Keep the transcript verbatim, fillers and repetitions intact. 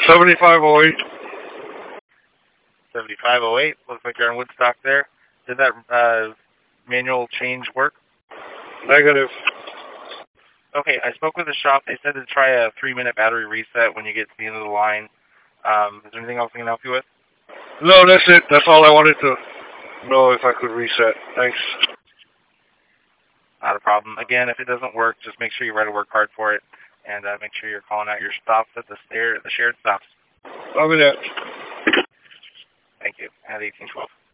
seventy-five oh eight. seventy-five oh eight. Looks like you're in Woodstock there. Did that uh, manual change work? Negative. Okay, I spoke with the shop. They said to try a three-minute battery reset when you get to the end of the line. Um, is there anything else I can help you with? No, that's it. That's all I wanted to know, if I could reset. Thanks. Not a problem. Again, if it doesn't work, just make sure you write a work card for it, and uh, make sure you're calling out your stops at the, stair, the shared stops. Over there. Thank you. At eighteen twelve.